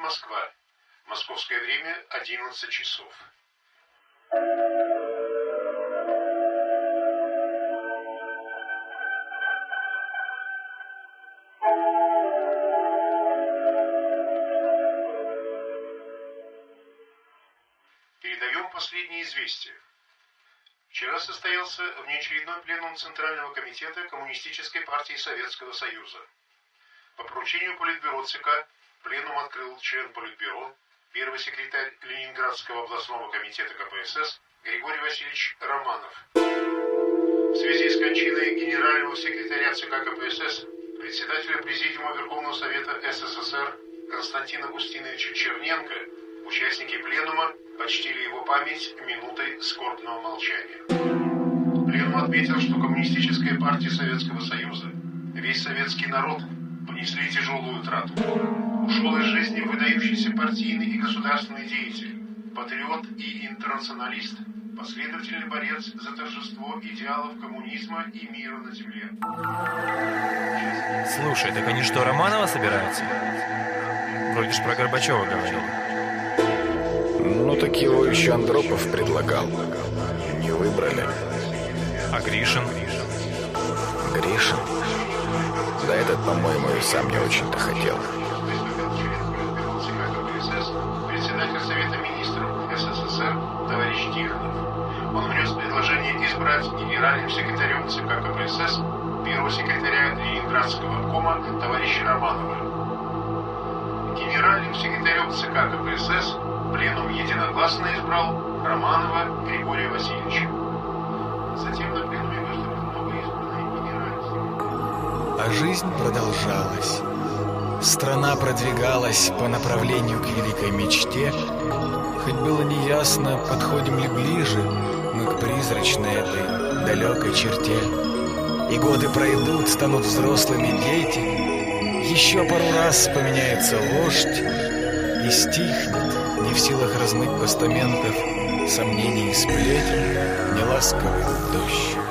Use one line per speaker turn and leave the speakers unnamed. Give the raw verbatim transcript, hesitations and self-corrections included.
Москва. Московское время одиннадцать часов. Передаем последние известия. Вчера состоялся внеочередной пленум Центрального комитета Коммунистической партии Советского Союза. По поручению Политбюро ЦК пленум открыл член Политбюро, первый секретарь Ленинградского областного комитета ка пэ эс эс Григорий Васильевич Романов. В связи с кончиной генерального секретаря ЦК ка пэ эс эс, председателя Президиума Верховного Совета эс эс эс эр Константина Устиновича Черненко, участники пленума почтили его память минутой скорбного молчания. Пленум отметил, что Коммунистическая партия Советского Союза, весь советский народ понесли тяжелую утрату. Ушел из жизни выдающийся партийный и государственный деятель, патриот и интернационалист, последовательный борец за торжество идеалов коммунизма и мира на земле.
Слушай, так они что, Романова собираются? Вроде ж про Горбачева говорили.
Ну так его еще Андропов предлагал. Не выбрали.
А Гришин?
Гришин? Да этот, по-моему, и сам не очень-то хотел.
Председатель Совета министров эс эс эс эр товарищ Тихонов. Он внес предложение избрать генеральным секретарем ЦК ка пэ эс эс первого секретаря Ленинградского обкома товарища Романова. Генеральным секретарем ЦК ка пэ эс эс пленум единогласно избрал Романова Григория Васильевича. Затем на пленуме выступил новоизбранный генеральный секретарь.
А жизнь продолжалась. Страна продвигалась по направлению к великой мечте. Хоть было неясно, подходим ли ближе мы к призрачной этой далекой черте. И годы пройдут, станут взрослыми дети. Еще пару раз поменяется вождь и стихнет, не в силах размыть постаментов сомнений и сплетен, неласковый дождь.